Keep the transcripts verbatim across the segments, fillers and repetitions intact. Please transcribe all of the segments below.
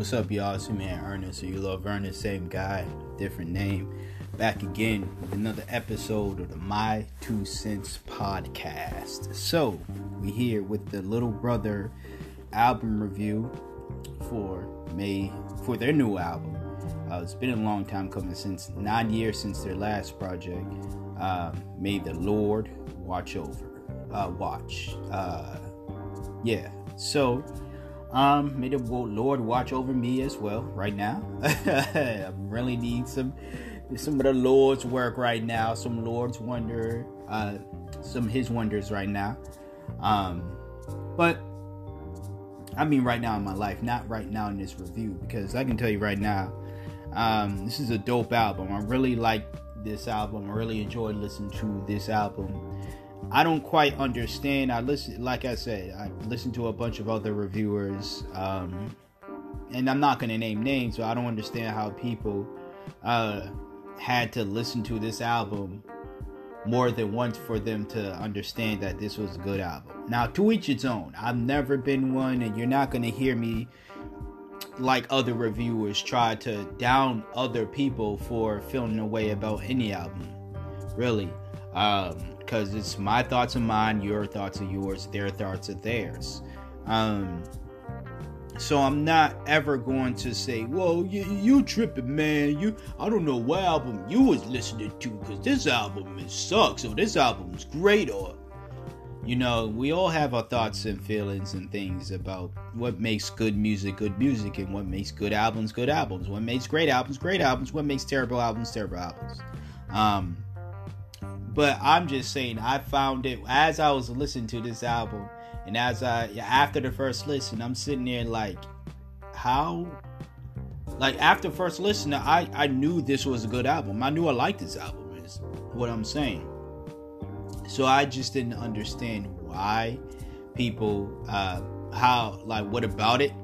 What's up, y'all? It's your man Ernest, or you love Ernest, same guy, different name. Back again with another episode of the My Two Cents podcast. So, we here with the Little Brother album review for May, for their new album. Uh, it's been a long time coming, since nine years since their last project. Uh, May the Lord watch over, uh, watch. Uh, yeah, so... Um, may the Lord watch over me as well right now. I really need some some of the Lord's work right now, some Lord's wonder, uh, some His wonders right now. Um, but I mean right now in my life, not right now in this review, because I can tell you right now, um, this is a dope album. I really like this album. I really enjoyed listening to this album. I don't quite understand. I listen, like I said, I listened to a bunch of other reviewers, um, and I'm not going to name names, so I don't understand how people uh, had to listen to this album more than once for them to understand that this was a good album. Now, to each its own. I've never been one, and you're not going to hear me, like other reviewers, try to down other people for feeling a way about any album, really. Um, because it's my thoughts are mine, your thoughts are yours, their thoughts are theirs. Um, so I'm not ever going to say, "Whoa, you, you tripping, man. You, I don't know what album you was listening to, because this album is sucks, or this album is great," or, you know, we all have our thoughts and feelings and things about what makes good music good music, and what makes good albums good albums, what makes great albums great albums, what makes terrible albums terrible albums. Um, But I'm just saying, I found it as I was listening to this album, and as I, after the first listen, I'm sitting there like, how? Like, after first listen, I, I knew this was a good album. I knew I liked this album, is what I'm saying. So I just didn't understand why people, uh, how, like, what about it?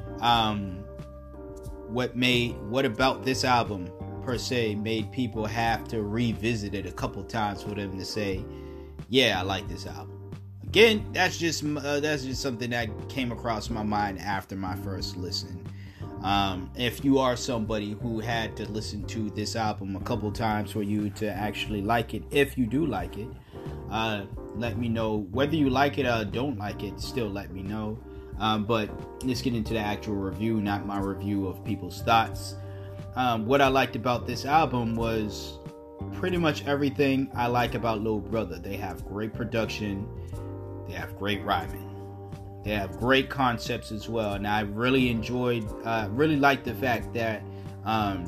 Um, what made, what about this album per se made people have to revisit it a couple times for them to say, yeah, I like this album. Again, that's just uh, that's just something that came across my mind after my first listen. Um, if you are somebody who had to listen to this album a couple times for you to actually like it, if you do like it, uh, let me know. Whether you like it or don't like it, still let me know. Um, but let's get into the actual review, not my review of people's thoughts. Um, what I liked about this album was pretty much everything I like about Little Brother. They have great production. They have great rhyming. They have great concepts as well. And I really enjoyed, uh, really liked the fact that um,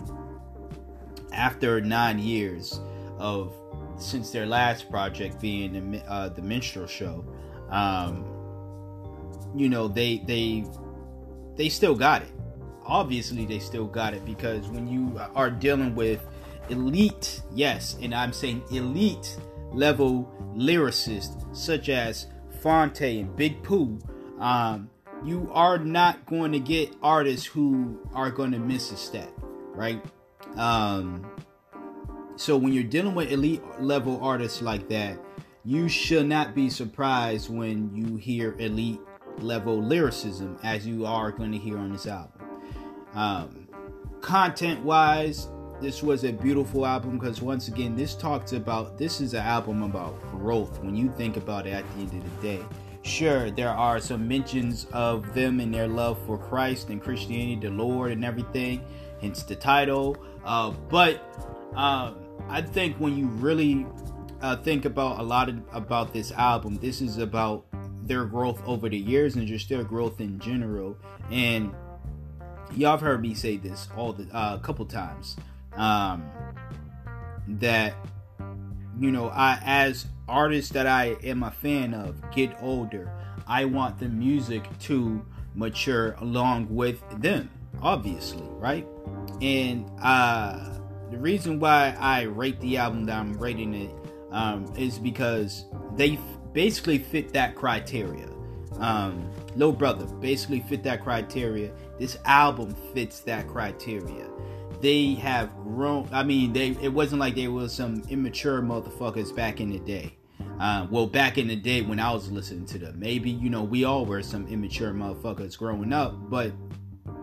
after nine years of, since their last project being the, uh, the Minstrel Show, um, you know, they, they, they still got it. Obviously they still got it, because when you are dealing with elite, yes, and I'm saying elite level lyricists such as Phonte and Big Pooh, um, you are not going to get artists who are going to miss a step, right? Um, so when you're dealing with elite level artists like that, you should not be surprised when you hear elite level lyricism, as you are going to hear on this album. Um, content wise, this was a beautiful album, because once again, this talks about, this is an album about growth when you think about it at the end of the day. Sure, there are some mentions of them and their love for Christ and Christianity, the Lord and everything, hence the title. Uh, but um, I think when you really uh, think about a lot of, about this album, this is about their growth over the years and just their growth in general. And y'all have heard me say this all the uh, a couple times, um, that, you know, I, as artists that I am a fan of, get older, I want the music to mature along with them, obviously, right? And uh, the reason why I rate the album that I'm rating it um, is because they f- basically fit that criteria. Um, Little Brother basically fit that criteria. This album fits that criteria. They have grown. I mean, they it wasn't like they were some immature motherfuckers back in the day. Uh, well, back in the day when I was listening to them, maybe, you know, we all were some immature motherfuckers growing up, but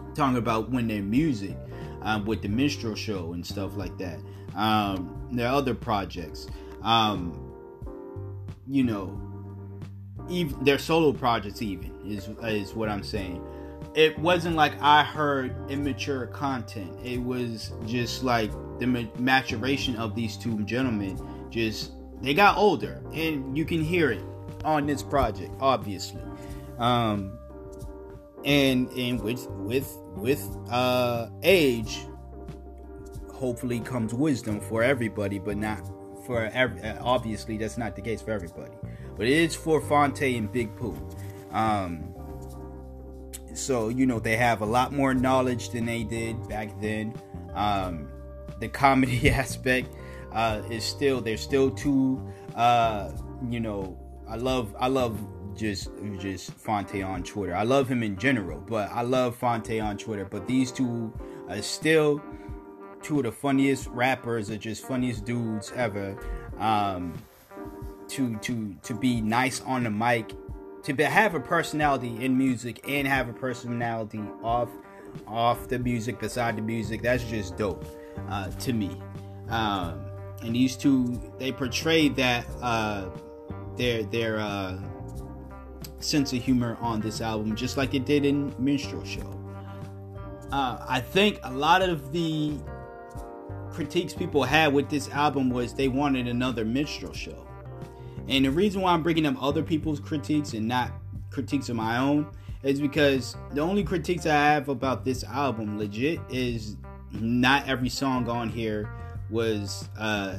talking about when their music, um, with the minstrel show and stuff like that. Um, there are other projects. Um, you know, even their solo projects even is is what I'm saying. It wasn't like I heard immature content. It was just like the maturation of these two gentlemen. Just they got older, and you can hear it on this project, obviously. Um, and and with with with uh, age, hopefully comes wisdom for everybody, but not for every. Obviously, that's not the case for everybody. But it is for Phonte and Big Pooh. Um, so, you know, they have a lot more knowledge than they did back then. Um, the comedy aspect uh, is still, they're still two, uh, you know, I love, I love just, just Phonte on Twitter. I love him in general, but I love Phonte on Twitter. But these two are still two of the funniest rappers, or just funniest dudes ever. Um, to to to be nice on the mic, to be, have a personality in music and have a personality off off the music, beside the music. That's just dope uh, to me. Um, and these two, they portray that uh, their their uh, sense of humor on this album, just like it did in Minstrel Show. Uh, I think a lot of the critiques people had with this album was they wanted another Minstrel Show. And the reason why I'm bringing up other people's critiques and not critiques of my own is because the only critiques I have about this album, legit, is not every song on here was, uh,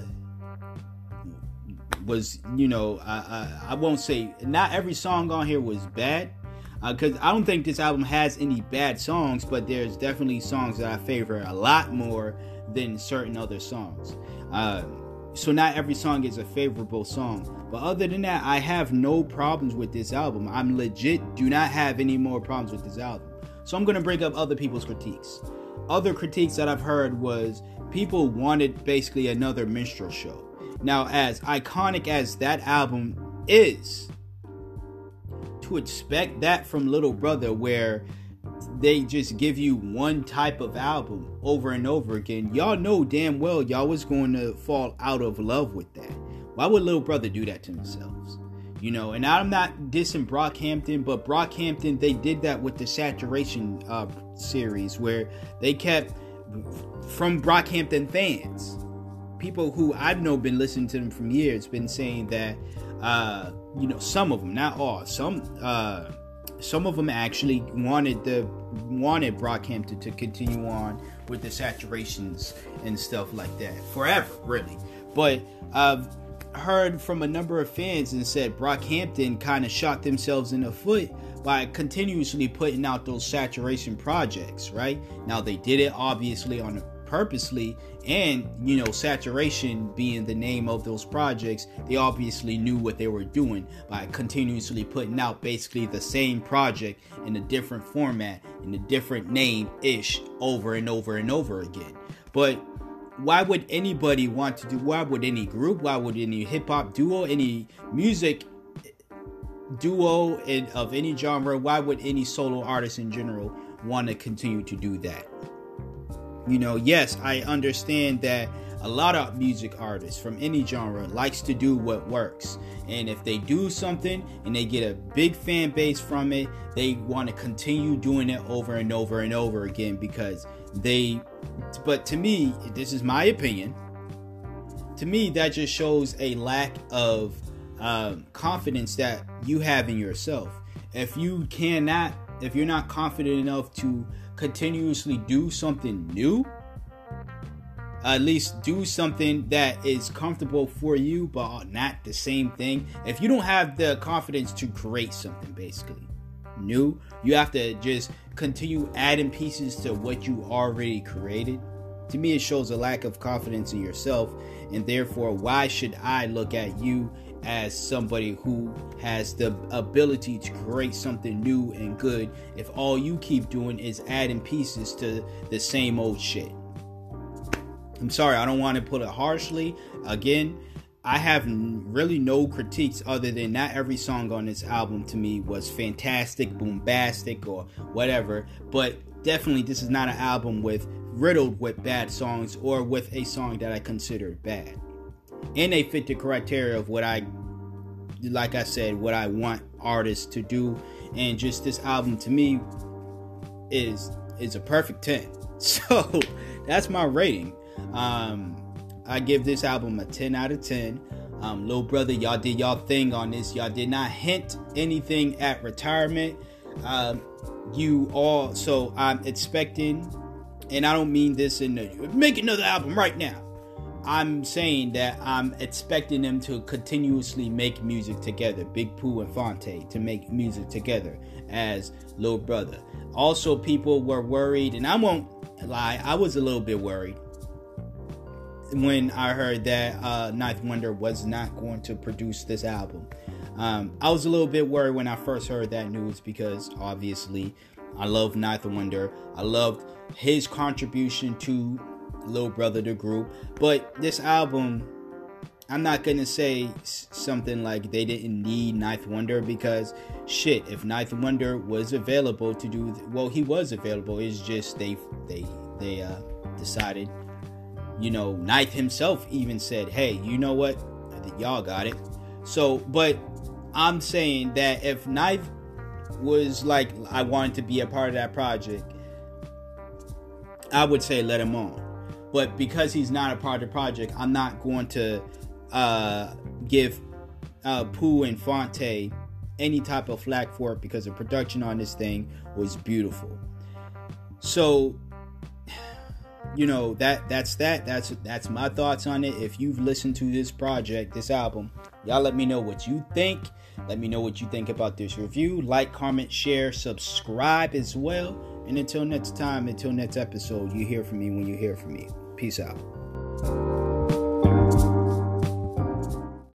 was you know, uh, uh, I won't say not every song on here was bad, because uh, I don't think this album has any bad songs, but there's definitely songs that I favor a lot more than certain other songs. Uh, So not every song is a favorable song. But other than that, I have no problems with this album. I'm legit do not have any more problems with this album. So I'm going to bring up other people's critiques. Other critiques that I've heard was people wanted basically another minstrel show. Now, as iconic as that album is, to expect that from Little Brother, where they just give you one type of album over and over again, y'all know damn well y'all was going to fall out of love with that. Why would Little Brother do that to themselves? You know, and I'm not dissing Brockhampton, but Brockhampton, they did that with the Saturation uh, series, where they kept, from Brockhampton fans, people who I've know been listening to them from years, been saying that, uh, you know, some of them, not all, some, uh, Some of them actually wanted the wanted Brockhampton to continue on with the Saturations and stuff like that forever, really. But I've heard from a number of fans and said Brockhampton kind of shot themselves in the foot by continuously putting out those Saturation projects. Right now, they did it obviously on purposely, and you know, Saturation being the name of those projects, they obviously knew what they were doing by continuously putting out basically the same project in a different format, in a different name ish, over and over and over again. But why would anybody want to do, why would any group, why would any hip-hop duo, any music duo in, of any genre, why would any solo artist in general want to continue to do that? You know, yes, I understand that a lot of music artists from any genre likes to do what works. And if they do something and they get a big fan base from it, they want to continue doing it over and over and over again because they, but to me, this is my opinion, to me, that just shows a lack of um, confidence that you have in yourself. If you cannot, if you're not confident enough to continuously do something new, at least do something that is comfortable for you, but not the same thing. If you don't have the confidence to create something basically new, you have to just continue adding pieces to what you already created. To me, it shows a lack of confidence in yourself, and therefore, why should I look at you as somebody who has the ability to create something new and good if all you keep doing is adding pieces to the same old shit? I'm sorry, I don't want to put it harshly. Again, I have really no critiques other than not every song on this album to me was fantastic, bombastic, or whatever. But definitely this is not an album with riddled with bad songs or with a song that I consider bad. And they fit the criteria of what I, like I said, what I want artists to do. And just this album to me is is a perfect ten. So that's my rating. Um, I give this album a ten out of ten. Um, Lil Brother, y'all did y'all thing on this. Y'all did not hint anything at retirement. Um, you all, so I'm expecting, and I don't mean this in the, make another album right now. I'm saying that I'm expecting them to continuously make music together. Big Pooh and Phonte to make music together as Lil Brother. Also, people were worried, and I won't lie, I was a little bit worried when I heard that uh, Ninth Wonder was not going to produce this album. Um, I was a little bit worried when I first heard that news because obviously I love Ninth Wonder. I loved his contribution to Lil Brother, the group. But this album, I'm not going to say something like they didn't need Ninth Wonder because shit, if Ninth Wonder was available to do, well, he was available. It's just they, they, they uh, decided. You know, Ninth himself even said, hey, you know what? Y'all got it. So, but I'm saying that if Ninth was like, I wanted to be a part of that project, I would say let him on. But because he's not a part of the project, I'm not going to uh, give uh, Pooh and Phonte any type of flack for it because the production on this thing was beautiful. So, you know, that that's that that's that's my thoughts on it. If you've listened to this project, this album, y'all let me know what you think. Let me know what you think about this review. Like, comment, share, subscribe as well. And until next time, until next episode, you hear from me when you hear from me. Peace out.